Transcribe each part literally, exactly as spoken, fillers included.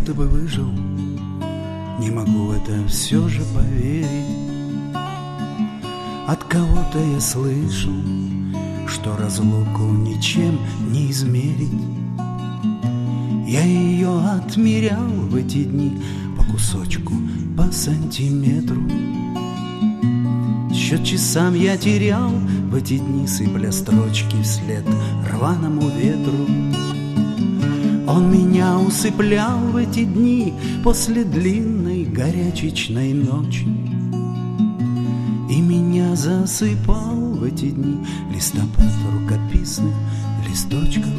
будто бы выжил, не могу в это все же поверить. От кого-то я слышу, что разлуку ничем не измерить. Я ее отмерял в эти дни по кусочку, по сантиметру. Счет часам я терял в эти дни, сыпля строчки вслед рваному ветру. Он меня усыплял в эти дни после длинной горячечной ночи, и меня засыпал в эти дни листопад рукописных листочков.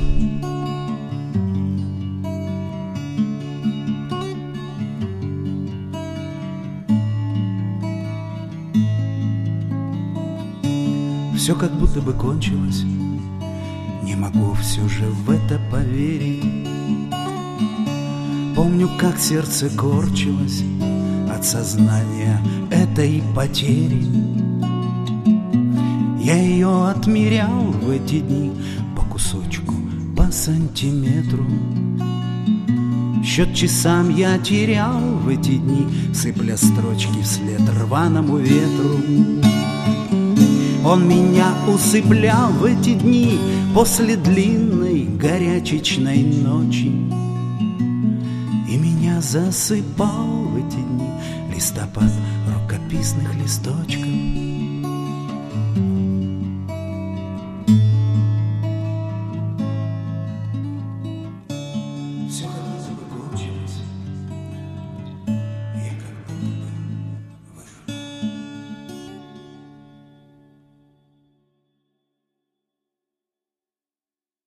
Все как будто бы кончилось, не могу все же в это поверить. Помню, как сердце корчилось от сознания этой потери. Я ее отмерял в эти дни по кусочку, по сантиметру. Счет часам я терял в эти дни, сыпля строчки вслед рваному ветру. Он меня усыплял в эти дни после длинной горячечной ночи, и меня засыпал в эти дни листопад рукописных листочков.